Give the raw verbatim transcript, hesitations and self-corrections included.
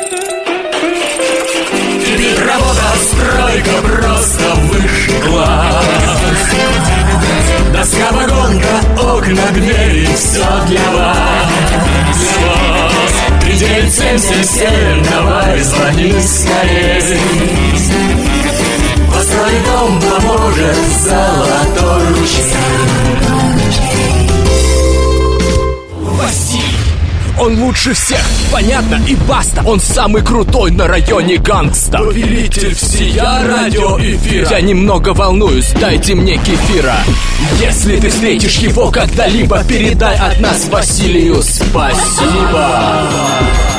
Кипит работа, стройка, просто высший класс. Доска, вагонка, окна, двери, все для вас, для вас. Три девять семь семь семь, давай звони скорей. Построить дом поможет золотой ручей. Василий, он лучше всех, понятно и баста. Он самый крутой на районе гангста. Повелитель всея радиоэфира. Я немного волнуюсь, дайте мне кефира. Если ты встретишь его когда-либо, передай от нас Василию спасибо.